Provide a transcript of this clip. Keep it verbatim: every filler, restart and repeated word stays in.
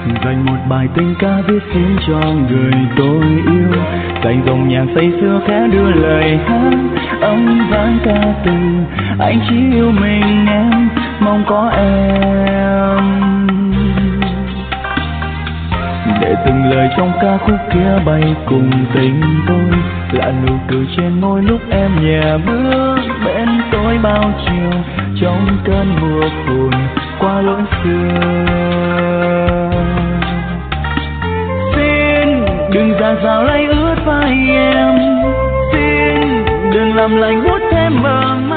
dành một bài tình ca viết xin cho người tôi yêu, dành dòng nhạc say sưa khẽ đưa lời hát âm vang ca từ. Anh chỉ yêu mình em, mong có em, để từng lời trong ca khúc kia bay cùng tình tôi, là nụ cười trên môi lúc em nhẹ bước bên tôi bao chiều, trong cơn mưa phùn qua lối xưa. Xin đừng dạt dào lấy ướt vai em, xin đừng làm lạnh buốt thêm bờ môi.